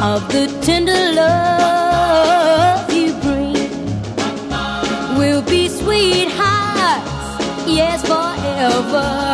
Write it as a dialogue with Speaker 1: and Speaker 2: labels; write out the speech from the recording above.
Speaker 1: of the tender love you bring. We'll be sweethearts, yes, forever.